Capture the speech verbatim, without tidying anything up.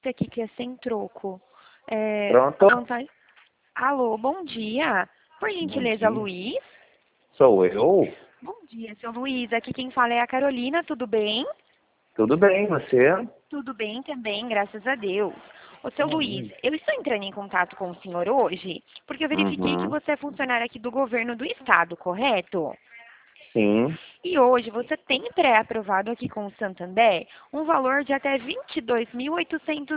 aqui que é sem troco. É, Pronto? vontade- Alô, bom dia. Por Bom gentileza, dia. Luiz? Sou eu? Bom dia, seu Luiz. Aqui quem fala é a Carolina, tudo bem? Tudo bem, você? Tudo bem também, graças a Deus. Ô, seu Luiz, Hum. eu estou entrando em contato com o senhor hoje porque eu verifiquei que Uhum. você é funcionário aqui do governo do estado, correto? Sim. E hoje você tem pré-aprovado aqui com o Santander um valor de até vinte e dois mil oitocentos